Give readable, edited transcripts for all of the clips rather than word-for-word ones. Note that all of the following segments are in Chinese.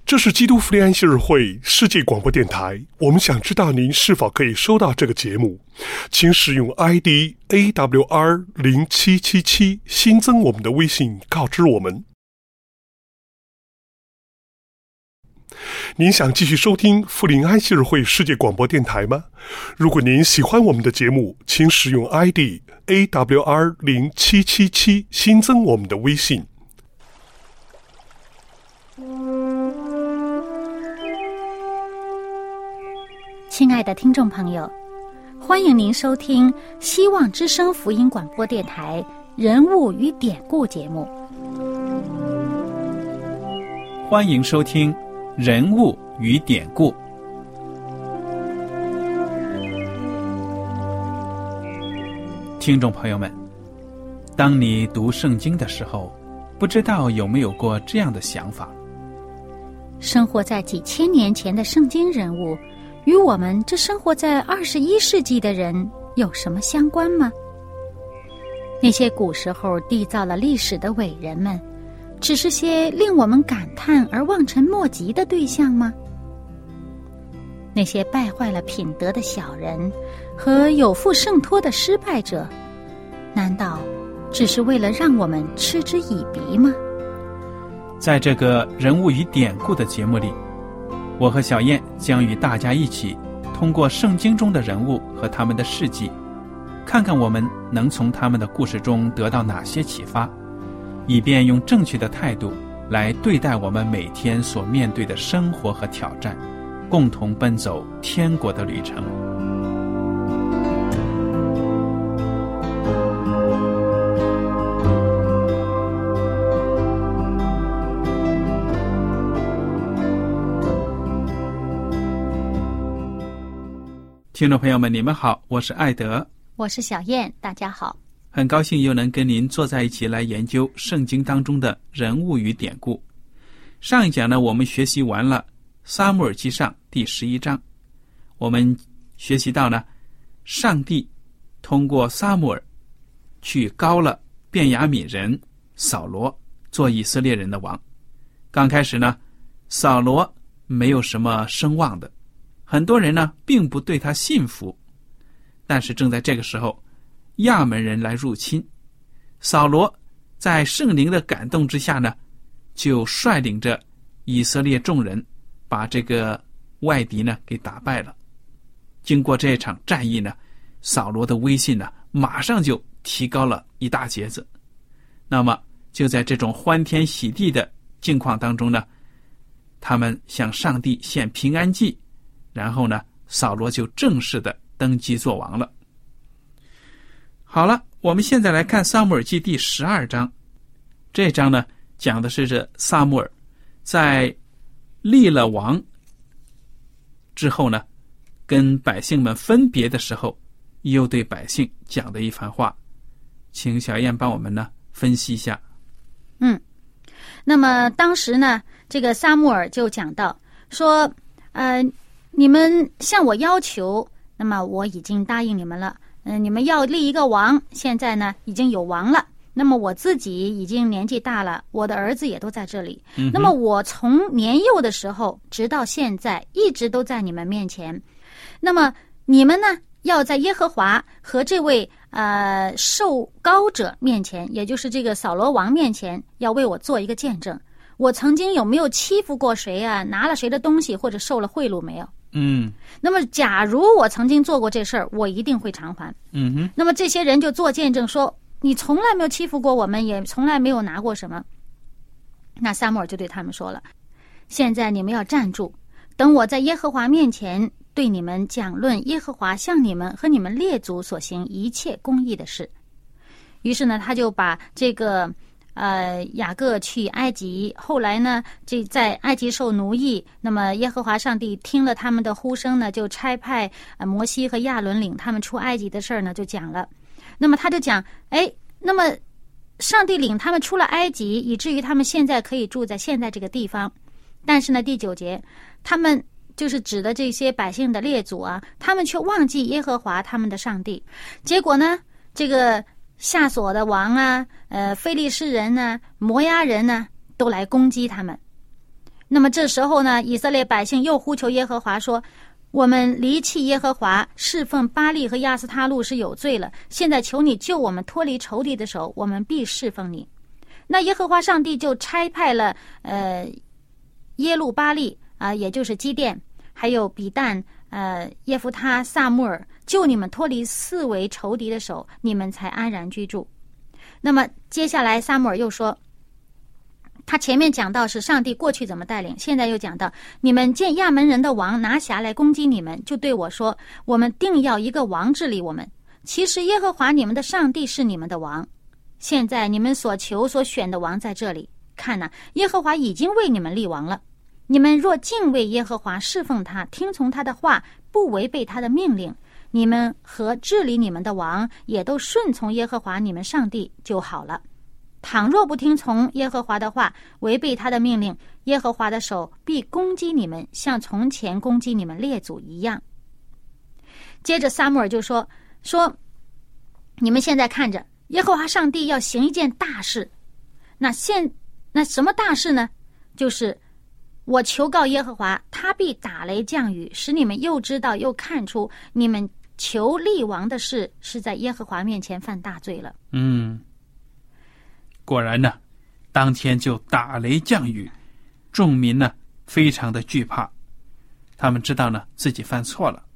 这是基督福音安息日会世界广播电台，我们想知道您是否可以收到这个节目，请使用 ID AWR0777 新增我们的微信告知我们。您想继续收听福临安息日会世界广播电台吗？如果您喜欢我们的节目，请使用 ID AWR0777 新增我们的微信。 亲爱的听众朋友，欢迎您收听希望之声福音广播电台人物与典故节目。 欢迎收听人物与典故。听众朋友们，当你读圣经的时候，不知道有没有过这样的想法： 生活在几千年前的圣经人物与我们这生活在21世纪的人有什么相关吗？那些古时候缔造了历史的伟人们，只是些令我们感叹而望尘莫及的对象吗？那些败坏了品德的小人和有负圣托的失败者，难道只是为了让我们嗤之以鼻吗？ 在这个人物与典故的节目里，我和小燕将与大家一起通过圣经中的人物和他们的事迹，看看我们能从他们的故事中得到哪些启发，以便用正确的态度来对待我们每天所面对的生活和挑战，共同奔走天国的旅程。听众朋友们，你们好，我是艾德， 我是小燕，大家好。 很高兴又能跟您坐在一起来研究圣经当中的人物与典故。上一讲呢，我们学习完了撒母耳记上第11章，我们学习到呢，上帝通过撒母耳去膏了便雅悯人扫罗做以色列人的王。刚开始呢，扫罗没有什么声望的，很多人呢并不对他信服。但是正在这个时候，亚门人来入侵，扫罗在圣灵的感动之下呢，就率领着以色列众人把这个外敌呢给打败了。经过这场战役呢，扫罗的威信呢马上就提高了一大截子。那么就在这种欢天喜地的境况当中呢，他们向上帝献平安祭，然后呢，扫罗就正式的登基做王了。好了，我们现在来看撒母耳记第12章。这章呢，讲的是这撒母耳在立了王之后呢，跟百姓们分别的时候，又对百姓讲的一番话。请小燕帮我们呢分析一下。 那么当时呢，这个撒母耳就讲到说，你们向我要求，那么我已经答应你们了。你们要立一个王，现在呢已经有王了。那么我自己已经年纪大了，我的儿子也都在这里。那么我从年幼的时候直到现在，一直都在你们面前。那么你们呢，要在耶和华和这位受膏者面前，也就是这个扫罗王面前，要为我做一个见证。我曾经有没有欺负过谁啊？拿了谁的东西，或者受了贿赂没有？那么假如我曾经做过这事儿，我一定会偿还。那么这些人就做见证说，你从来没有欺负过我们，也从来没有拿过什么。那撒母耳就对他们说了，现在你们要站住，等我在耶和华面前对你们讲论耶和华向你们和你们列祖所行一切公义的事。于是呢，他就把这个雅各去埃及，后来呢，这在埃及受奴役，那么耶和华上帝听了他们的呼声呢，就差派摩西和亚伦领他们出埃及的事儿呢，就讲了。那么他就讲，那么上帝领他们出了埃及，以至于他们现在可以住在现在这个地方。但是呢，第9节，他们就是指的这些百姓的列祖啊，他们却忘记耶和华他们的上帝。结果呢，这个夏所的王啊，非利士人呢，摩押人呢，都来攻击他们。 那么这时候呢，以色列百姓又呼求耶和华说，我们离弃耶和华，侍奉巴力和亚斯他路是有罪了，现在求你救我们脱离仇敌的手，我们必侍奉你。那耶和华上帝就差派了耶路巴力也就是基甸，还有比但、耶弗他、撒母耳，救你们脱离四围仇敌的手，你们才安然居住。那么接下来撒母耳又说，他前面讲到是上帝过去怎么带领，现在又讲到你们见亚门人的王拿辖来攻击你们，就对我说，我们定要一个王治理我们。其实耶和华你们的上帝是你们的王，现在你们所求所选的王在这里，看哪，耶和华已经为你们立王了。你们若敬畏耶和华，侍奉他，听从他的话，不违背他的命令，你们和治理你们的王也都顺从耶和华你们上帝就好了。倘若不听从耶和华的话，违背他的命令，耶和华的手必攻击你们，像从前攻击你们列祖一样。接着撒母耳就说你们现在看着，耶和华上帝要行一件大事。那什么大事呢？就是我求告耶和华，他必打雷降雨，使你们又知道又看出你们求立王的事是在耶和华面前犯大罪了。 果然呢，当天就打雷降雨，众民呢非常的惧怕，他们知道呢自己犯错了。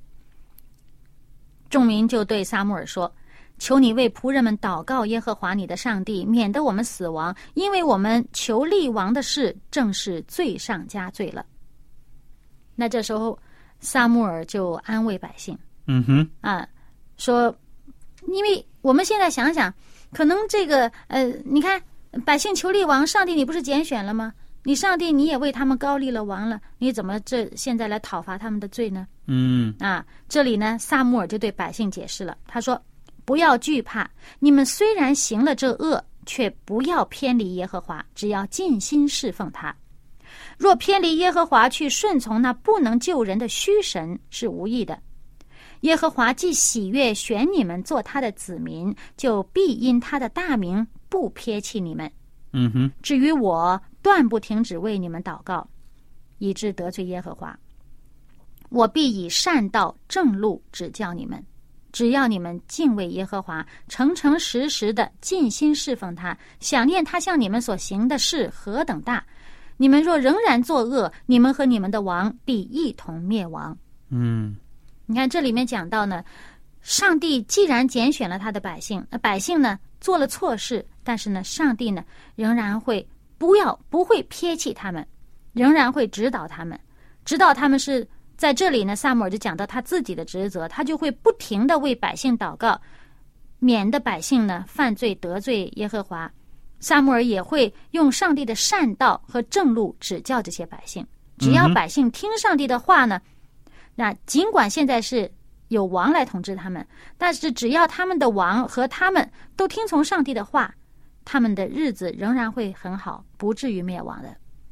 众民就对撒母耳说，求你为仆人们祷告耶和华你的上帝，免得我们死亡，因为我们求立王的事正是罪上加罪了。那这时候撒母耳就安慰百姓，说，因为我们现在想想，可能这个你看百姓求立王，上帝你不是拣选了吗？你上帝你也为他们高立了王了，你怎么现在来讨伐他们的罪呢？这里呢撒母耳就对百姓解释了，他说，不要惧怕，你们虽然行了这恶，却不要偏离耶和华，只要尽心侍奉他。若偏离耶和华去顺从那不能救人的虚神，是无益的。耶和华既喜悦选你们做他的子民，就必因他的大名不撇弃你们。至于我，断不停止为你们祷告，以致得罪耶和华。我必以善道正路指教你们，只要你们敬畏耶和华，诚诚实实的尽心侍奉他，想念他向你们所行的事何等大。你们若仍然作恶，你们和你们的王必一同灭亡。你看这里面讲到呢，上帝既然拣选了他的百姓，百姓呢做了错事，但是呢上帝呢仍然会不会撇弃他们，仍然会指导他们，指导他们是在这里呢，撒母耳就讲到他自己的职责，他就会不停的为百姓祷告，免得百姓呢犯罪得罪耶和华。撒母耳也会用上帝的善道和正路指教这些百姓，只要百姓听上帝的话呢，那尽管现在是有王来统治他们，但是只要他们的王和他们都听从上帝的话，他们的日子仍然会很好，不至于灭亡的。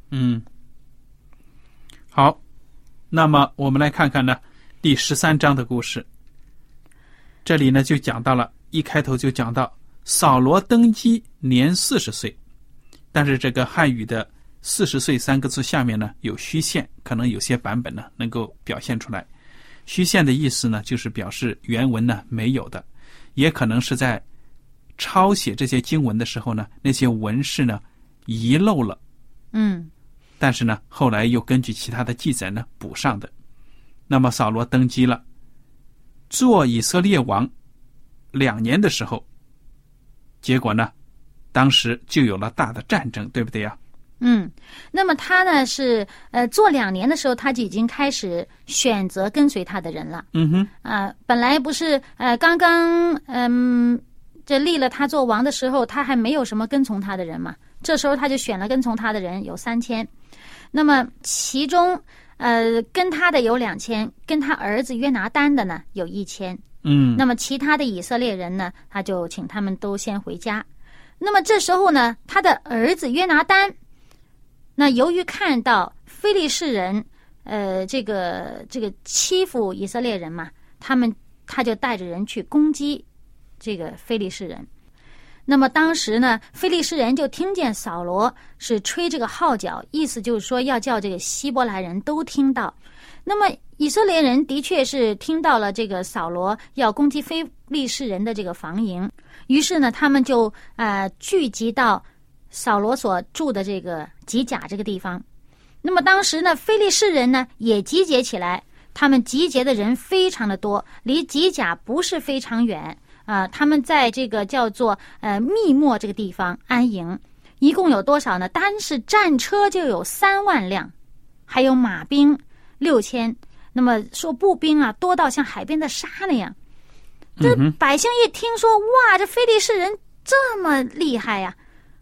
好，那么我们来看看呢第13章的故事。这里呢就讲到了，一开头就讲到扫罗登基年40岁，但是这个汉语的40岁3个字下面呢有虚线，可能有些版本呢能够表现出来。虚线的意思呢就是表示原文呢没有的，也可能是在抄写这些经文的时候呢，那些文士呢遗漏了，但是呢后来又根据其他的记载呢补上的。那么扫罗登基了，做以色列王2年的时候，结果呢当时就有了大的战争，对不对呀？ 那么他呢是做2年的时候，他就已经开始选择跟随他的人了。本来不是刚刚这立了他做王的时候，他还没有什么跟从他的人嘛，这时候他就选了跟从他的人有3000，那么其中跟他的有2000，跟他儿子约拿单的呢有1000。那么其他的以色列人呢，他就请他们都先回家。那么这时候呢，他的儿子约拿单，那由于看到非利士人这个欺负以色列人嘛，他就带着人去攻击这个非利士人。 那么当时呢，非利士人就听见扫罗是吹这个号角，意思就是说要叫这个希伯来人都听到。那么以色列人的确是听到了这个扫罗要攻击非利士人的这个防营，于是呢，他们就聚集到扫罗所住的这个吉甲这个地方。那么当时呢，非利士人呢也集结起来，他们集结的人非常的多，离吉甲不是非常远。他们在这个叫做密末这个地方安营，一共有多少呢？单是战车就有3万辆，还有马兵6000。那么说步兵啊，多到像海边的沙那样。这百姓一听说，哇，这非利士人这么厉害呀，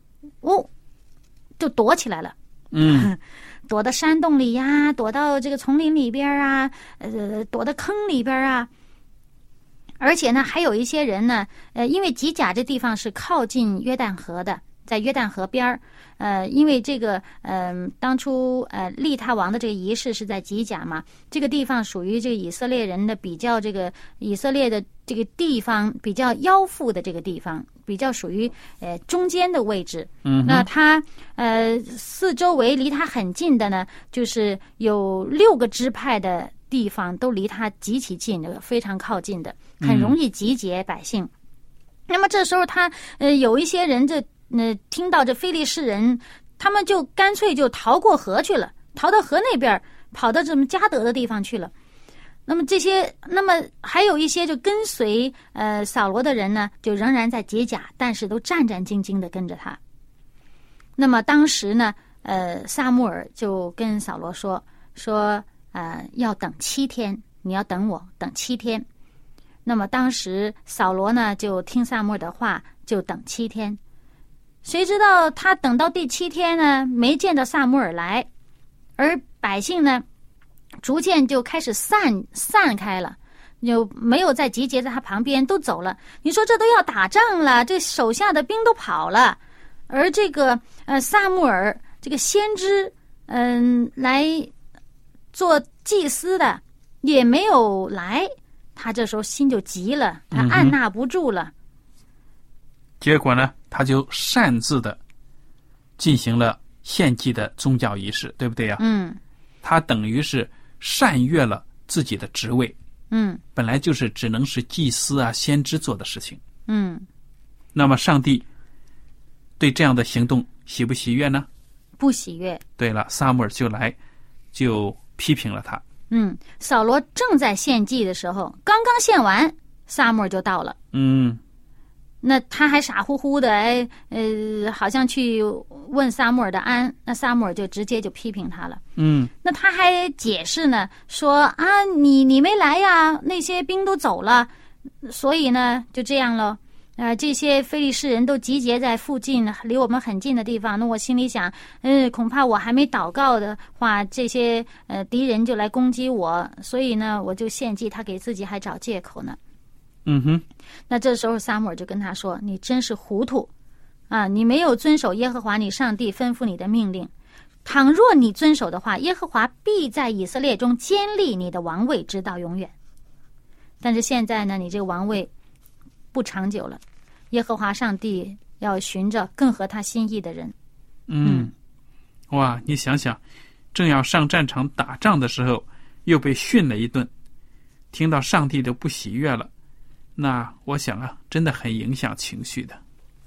就躲起来了。躲到山洞里呀，躲到这个丛林里边啊，躲到坑里边啊。而且呢，还有一些人呢，因为吉甲这地方是靠近约旦河的，在约旦河边因为这个当初立他王的这个仪式是在吉甲嘛，这个地方属于这个以色列人的比较这个以色列的这个地方比较腰腹的这个地方，比较属于中间的位置。那他四周围离他很近的呢，就是有6个支派的地方都离他极其近，非常靠近的，很容易集结百姓。那么这时候他有一些人听到这非利士人，他们就干脆就逃过河去了，逃到河那边，跑到这么迦得的地方去了。那么还有一些就跟随扫罗的人呢，就仍然在吉甲，但是都战战兢兢的跟着他。那么当时呢，撒母耳就跟扫罗说要等7天，你要等我，等7天。那么当时扫罗呢就听撒母耳的话，就等7天。谁知道他等到第7天呢，没见到撒母耳来，而百姓呢逐渐就开始散开了，就没有再集结在他旁边，都走了。你说这都要打仗了，这手下的兵都跑了，而这个撒母耳这个先知来做祭司的也没有来，他这时候心就急了，他按捺不住了。 结果呢，他就擅自的进行了献祭的宗教仪式，对不对呀？他等于是擅越了自己的职位。本来就是只能是祭司啊、先知做的事情。那么上帝对这样的行动喜不喜悦呢？ 不喜悦。对了，撒母耳就批评了他。 扫罗正在献祭的时候，刚刚献完，撒母耳就到了。那他还傻乎乎的，好像去问撒母耳的安，那撒母耳就直接就批评他了。那他还解释呢，说啊，你没来呀，那些兵都走了，所以呢就这样了。这些非利士人都集结在附近，离我们很近的地方。那我心里想，恐怕我还没祷告的话，这些敌人就来攻击我，所以呢，我就献祭，他给自己还找借口呢。那这时候撒母耳就跟他说：“你真是糊涂啊！你没有遵守耶和华你上帝吩咐你的命令。倘若你遵守的话，耶和华必在以色列中坚立你的王位，直到永远。但是现在呢，你这个王位不长久了，耶和华上帝要寻着更合他心意的人。” 哇，你想想，正要上战场打仗的时候，又被训了一顿，听到上帝都不喜悦了。那我想啊，真的很影响情绪的。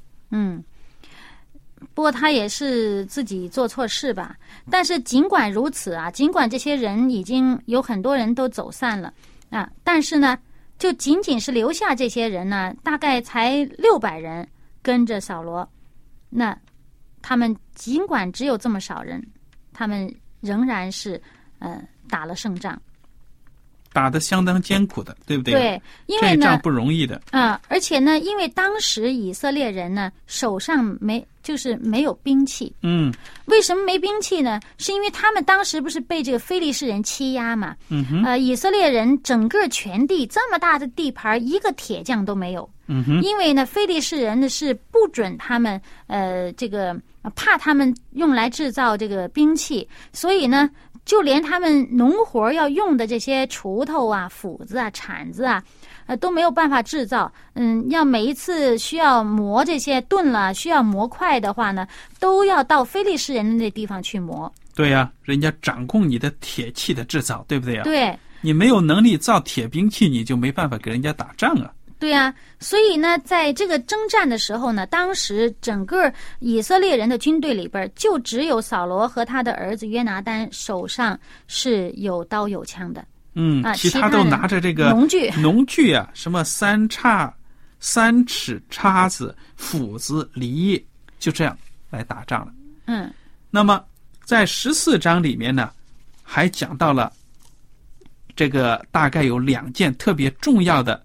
不过他也是自己做错事吧。但是尽管如此啊，尽管这些人已经有很多人都走散了啊，但是呢，就仅仅是留下这些人呢，大概才600人跟着扫罗。那他们尽管只有这么少人，他们仍然是打了胜仗。 打得相当艰苦的，对不对？ 对，因为呢， 这仗不容易的。 而且呢，因为当时以色列人呢手上没有兵器。为什么没兵器呢？是因为他们当时不是被这个非利士人欺压嘛。以色列人整个全地这么大的地盘，一个铁匠都没有。因为呢，非利士人呢是不准他们这个怕他们用来制造这个兵器，所以呢， 就连他们农活要用的这些锄头啊、斧子啊、铲子啊，都没有办法制造。要每一次需要磨这些钝了，需要磨快的话呢，都要到非利士人那地方去磨。 对呀，人家掌控你的铁器的制造，对不对呀？ 对， 你没有能力造铁兵器，你就没办法给人家打仗啊。 对啊，所以呢，在这个征战的时候呢，当时整个以色列人的军队里边，就只有扫罗和他的儿子约拿单手上是有刀有枪的。 其他都拿着这个农具啊，什么三尺叉子、斧子、犁，就这样来打仗了。那么在14章里面呢，还讲到了这个大概有2件特别重要的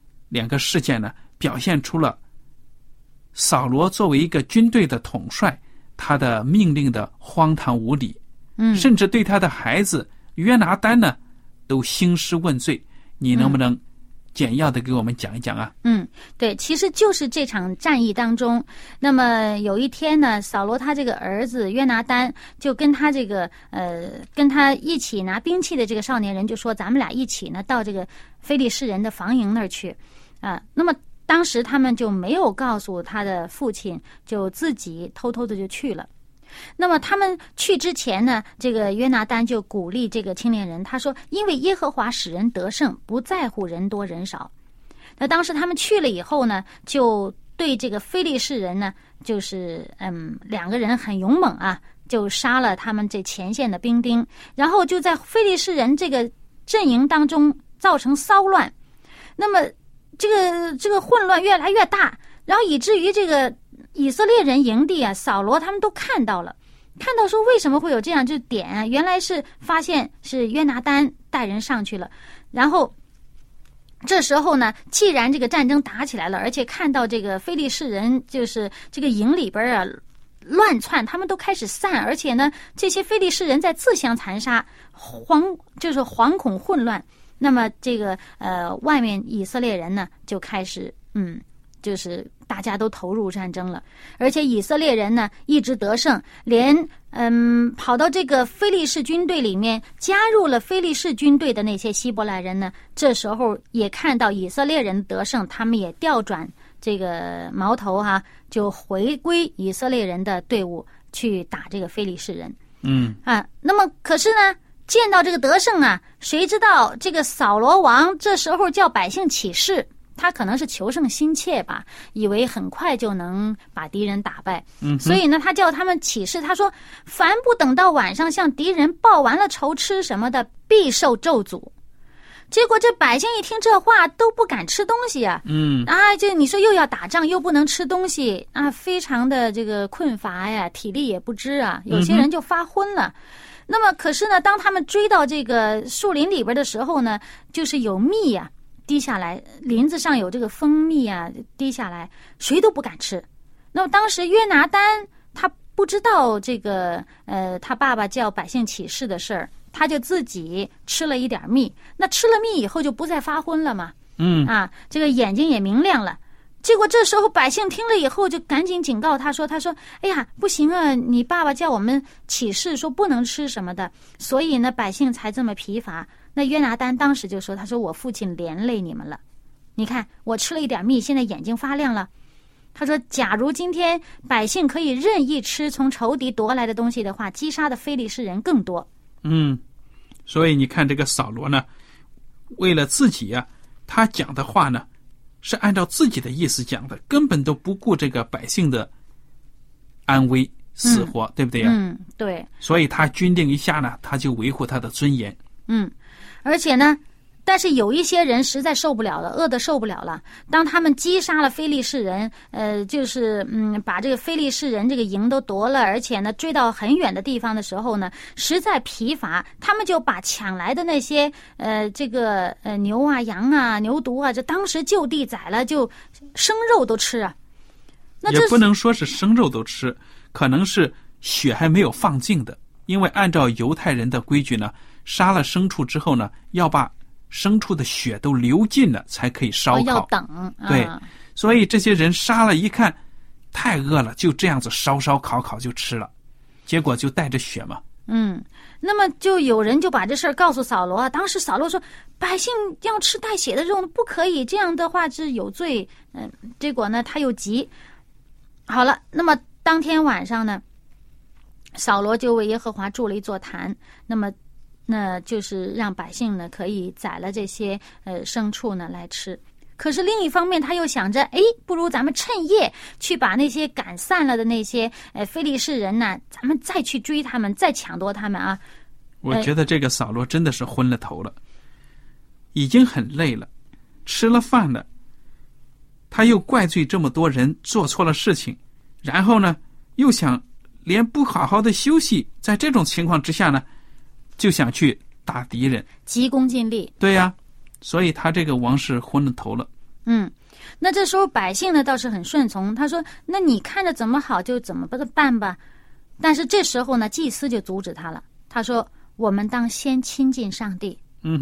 2个事件呢，表现出了扫罗作为一个军队的统帅，他的命令的荒唐无理，甚至对他的孩子约拿单呢都兴师问罪。你能不能简要的给我们讲一讲啊？ 对，其实就是这场战役当中，那么有一天呢，扫罗他这个儿子约拿单就跟他这个跟他一起拿兵器的这个少年人就说，咱们俩一起呢到这个非利士人的防营那儿去那么当时他们就没有告诉他的父亲，就自己偷偷的就去了。那么他们去之前呢，这个约拿单就鼓励这个青年人，他说，因为耶和华使人得胜，不在乎人多人少。那当时他们去了以后呢，就对这个非利士人呢，就是2个人很勇猛啊，就杀了他们这前线的兵丁，然后就在非利士人这个阵营当中造成骚乱。那么这个混乱越来越大，然后以至于这个以色列人营地啊，扫罗他们都看到说为什么会有这样就点啊，原来是发现是约拿单带人上去了。然后这时候呢，既然这个战争打起来了，而且看到这个非利士人就是这个营里边啊乱窜，他们都开始散，而且呢这些非利士人在自相残杀，惶恐混乱。那么这个外面以色列人呢就开始就是大家都投入战争了，而且以色列人呢一直得胜，连跑到这个非利士军队里面加入了非利士军队的那些希伯来人呢，这时候也看到以色列人得胜，他们也调转这个矛头就回归以色列人的队伍去打这个非利士人。那么可是呢，见到这个得胜啊，谁知道这个扫罗王这时候叫百姓起誓，他可能是求胜心切吧，以为很快就能把敌人打败。所以呢，他叫他们起誓，他说凡不等到晚上向敌人报完了仇吃什么的，必受咒诅。结果这百姓一听这话都不敢吃东西啊。就你说又要打仗又不能吃东西啊，非常的这个困乏呀，体力也不支啊，有些人就发昏了。那么可是呢，当他们追到这个树林里边的时候呢，就是有蜜啊滴下来，林子上有这个蜂蜜啊滴下来，谁都不敢吃。那么当时约拿单他不知道这个他爸爸叫百姓起誓的事儿，他就自己吃了一点蜜。那吃了蜜以后就不再发昏了嘛，这个眼睛也明亮了。结果这时候百姓听了以后就赶紧警告他说哎呀不行啊，你爸爸叫我们起誓说不能吃什么的，所以呢百姓才这么疲乏。那约拿单当时就说，他说我父亲连累你们了，你看我吃了一点蜜，现在眼睛发亮了。他说假如今天百姓可以任意吃从仇敌夺来的东西的话，击杀的非利士人更多。 所以你看这个扫罗呢，为了自己啊，他讲的话呢是按照自己的意思讲的，根本都不顾这个百姓的安危死活，对不对呀？ 对。 所以他军令一下呢，他就维护他的尊严。 而且呢，但是有一些人实在受不了了，饿得受不了了。当他们击杀了非利士人，把这个非利士人这个营都夺了，而且呢追到很远的地方的时候呢，实在疲乏，他们就把抢来的那些牛啊、羊啊、牛犊啊，这当时就地宰了，就生肉都吃啊。那也不能说是生肉都吃，可能是血还没有放尽的，因为按照犹太人的规矩呢，杀了牲畜之后呢，要把牲畜的血都流尽了才可以烧烤， 要等。 对，所以这些人杀了一看太饿了，就这样子烧烤就吃了，结果就带着血嘛， 那么就有人就把这事儿告诉扫罗啊。当时扫罗说，百姓要吃带血的肉，不可以，这样的话是有罪。结果呢他又急。好了，那么当天晚上呢，扫罗就为耶和华筑了一座坛，那就是让百姓呢可以宰了这些牲畜呢来吃。可是另一方面他又想着，不如咱们趁夜去把那些赶散了的那些非利士人呢，咱们再去追他们，再抢夺他们啊。 我觉得这个扫罗真的是昏了头了，已经很累了，吃了饭了，他又怪罪这么多人做错了事情，然后呢又想连不好好的休息，在这种情况之下呢就想去打敌人， 急功近利。 对呀，所以他这个王是昏了头了。 那这时候百姓呢倒是很顺从，他说那你看着怎么好就怎么办吧。但是这时候呢祭司就阻止他了，他说我们当先亲近上帝。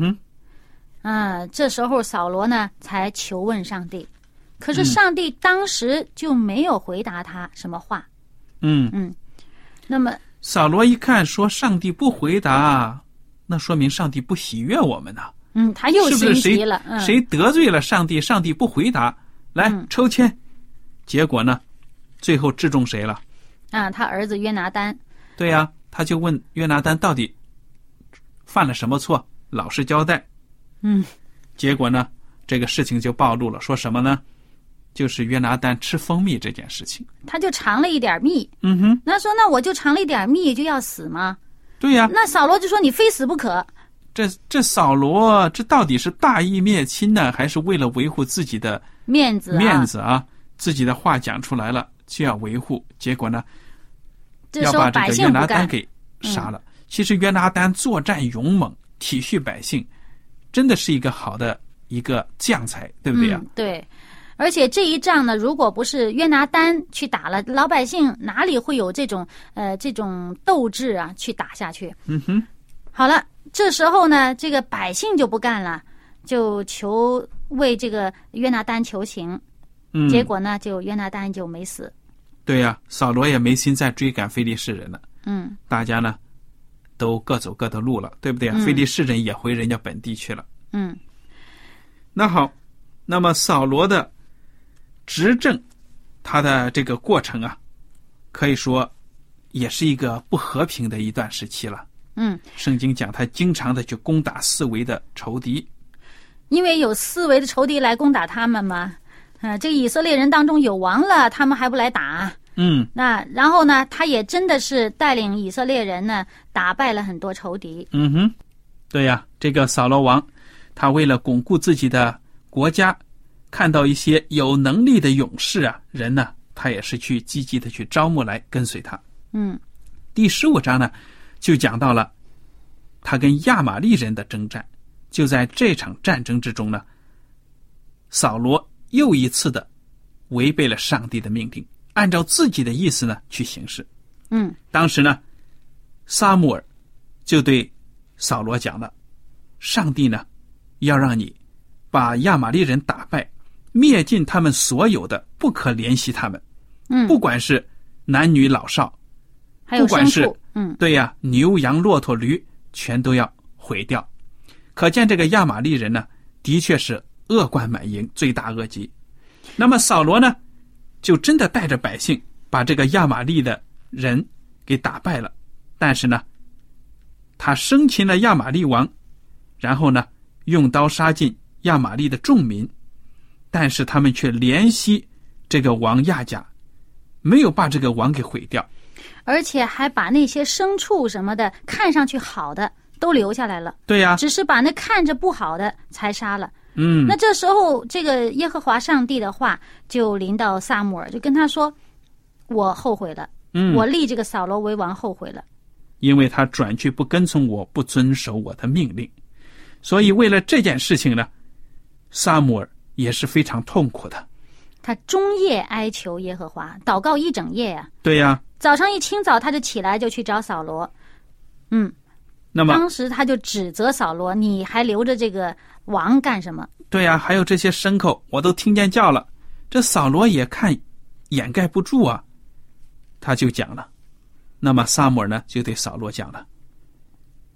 这时候扫罗呢才求问上帝，可是上帝当时就没有回答他什么话。那么扫罗一看说上帝不回答，那说明上帝不喜悦我们呢。 他又心急了。 是不是谁得罪了上帝，上帝不回答，来抽签。结果呢最后制中谁了？ 他儿子约拿单。 对呀，他就问约拿单到底犯了什么错，老实交代。结果呢这个事情就暴露了，说什么呢？就是约拿单吃蜂蜜这件事情， 他就尝了一点蜜。那说那我就尝了一点蜜就要死吗？ 对呀。 那扫罗就说你非死不可。 这扫罗这到底是大义灭亲呢，还是为了维护自己的面子啊？自己的话讲出来了就要维护，结果呢要把这个约拿单给杀了。其实约拿单作战勇猛，体恤百姓，真的是一个好的一个将才，对不对啊？ 对。而且这一仗呢，如果不是约拿单去打了，老百姓哪里会有这种斗志啊去打下去？好了，这时候呢这个百姓就不干了，就为这个约拿单求情。结果呢就约拿单就没死。 对呀，扫罗也没心再追赶非利士人了。大家呢都各走各的路了，对不对？非利士人也回人家本地去了。那好，那么扫罗的执政，他的这个过程啊，可以说也是一个不和平的一段时期了。圣经讲他经常的去攻打四围的仇敌， 因为有四围的仇敌来攻打他们嘛。这个以色列人当中有王了，他们还不来打。那然后呢他也真的是带领以色列人呢打败了很多仇敌。 对呀，这个扫罗王他为了巩固自己的国家，看到一些有能力的勇士啊人呢，他也是去积极的去招募来跟随他。第15章呢就讲到了他跟亚玛利人的征战。就在这场战争之中呢，扫罗又一次的违背了上帝的命令，按照自己的意思呢去行事。当时呢撒母耳就对扫罗讲了，上帝呢要让你把亚玛利人打败，灭尽他们所有的，不可怜惜他们。不管是男女老少， 还有牲畜， 对呀，牛羊骆驼驴全都要毁掉。可见这个亚玛利人呢的确是恶贯满盈，罪大恶极。那么扫罗呢就真的带着百姓把这个亚玛利的人给打败了。但是呢他生擒了亚玛利王，然后呢用刀杀尽亚玛利的众民，但是他们却怜惜这个王亚甲，没有把这个王给毁掉， 而且还把那些牲畜什么的看上去好的都留下来了。 对呀， 只是把那看着不好的才杀了。那这时候这个耶和华上帝的话就临到撒母耳，就跟他说，我后悔了，我立这个扫罗为王后悔了， 因为他转去不跟从我，不遵守我的命令。所以为了这件事情呢，撒母耳也是非常痛苦的， 他终夜哀求耶和华，祷告一整夜啊。 对呀， 早上一清早他就起来就去找扫罗。 那么当时他就指责扫罗，你还留着这个王干什么？ 对呀，还有这些牲口我都听见叫了。这扫罗也看掩盖不住啊，他就讲了。那么撒母耳呢就对扫罗讲了，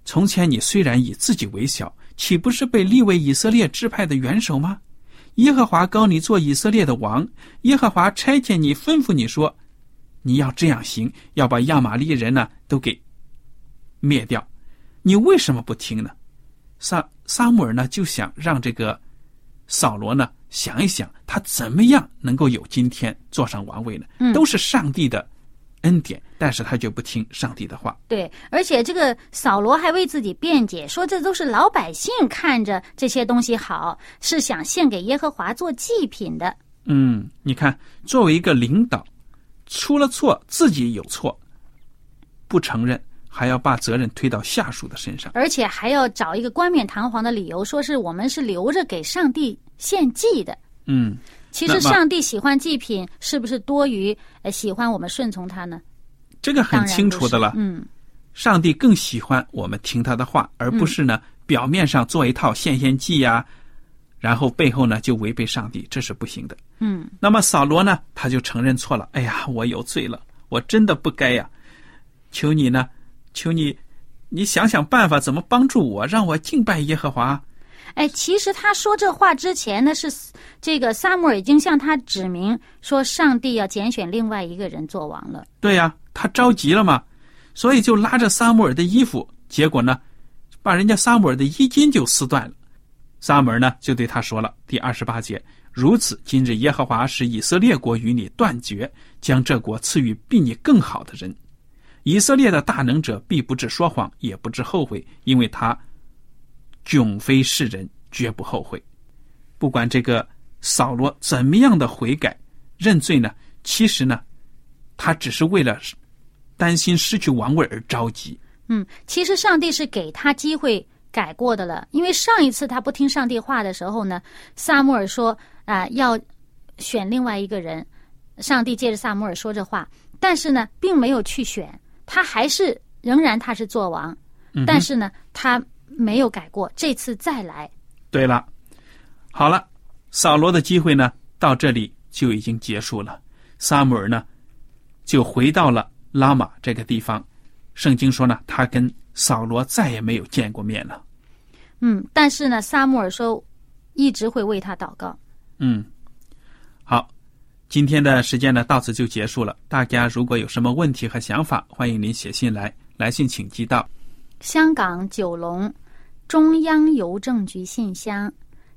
从前你虽然以自己为小，岂不是被立为以色列支派的元首吗？耶和华膏你做以色列的王，耶和华差遣你，吩咐你说，你要这样行，要把亚玛力人呢都给灭掉。你为什么不听呢？撒母耳呢就想让这个扫罗呢想一想，他怎么样能够有今天坐上王位呢？都是上帝的恩典，但是他就不听上帝的话。 对，而且这个扫罗还为自己辩解，说这都是老百姓看着这些东西好，是想献给耶和华做祭品的。 你看，作为一个领导，出了错自己有错，不承认，还要把责任推到下属的身上， 而且还要找一个冠冕堂皇的理由，说是我们是留着给上帝献祭的。其实上帝喜欢祭品，是不是多于喜欢我们顺从他呢？这个很清楚的了。上帝更喜欢我们听他的话，而不是呢表面上做一套献祭呀，然后背后呢就违背上帝，这是不行的。那么扫罗呢，他就承认错了。哎呀，我有罪了，我真的不该呀！求你呢，求你想想办法，怎么帮助我，让我敬拜耶和华。 其实他说这话之前呢，是这个撒母耳已经向他指明说，上帝要拣选另外一个人做王了。对呀，他着急了嘛，所以就拉着撒母耳的衣服，结果呢，把人家撒母耳的衣襟就撕断了。撒母耳呢，就对他说了，第28节，如此，今日耶和华使以色列国与你断绝，将这国赐予比你更好的人。以色列的大能者必不致说谎，也不致后悔，因为他迥非世人，绝不后悔。不管这个扫罗怎么样的悔改认罪呢，其实呢，他只是为了担心失去王位而着急。 其实上帝是给他机会改过的了，因为上一次他不听上帝话的时候呢，撒母耳说要选另外一个人，上帝借着撒母耳说这话，但是呢并没有去选，他仍然他是做王，但是呢他没有改过，这次再来。 对了，好了，扫罗的机会呢到这里就已经结束了。撒母耳呢就回到了拉玛这个地方，圣经说呢他跟扫罗再也没有见过面了。 但是呢撒母耳说一直会为他祷告。 好，今天的时间呢到此就结束了。大家如果有什么问题和想法，欢迎您写信来，来信请寄到香港九龙中央邮政局信箱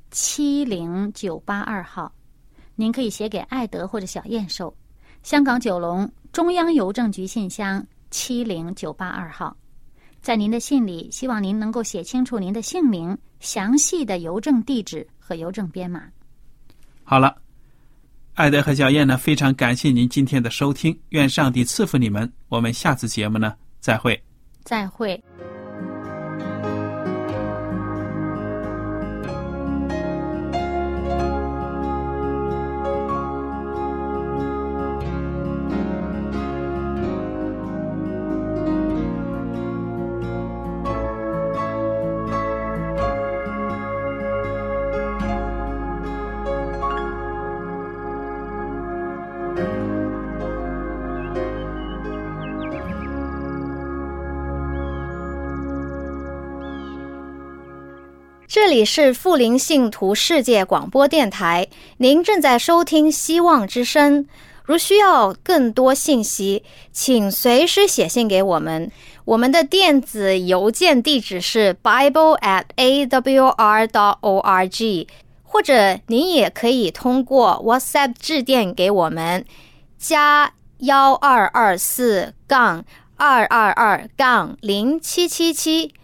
70982号，您可以写给艾德或者小燕收。香港九龙中央邮政局信箱70982号。在您的信里，希望您能够写清楚您的姓名、详细的邮政地址和邮政编码。 好了，艾德和小燕呢，非常感谢您今天的收听，愿上帝赐福你们。我们下次节目呢，再会。 再会。 这里是富灵信徒世界广播电台，您正在收听希望之声。如需要更多信息，请随时写信给我们。我们的电子邮件地址是 bible@awr.org， 或者您也可以通过 WhatsApp 致电给我们，加1224-222-0777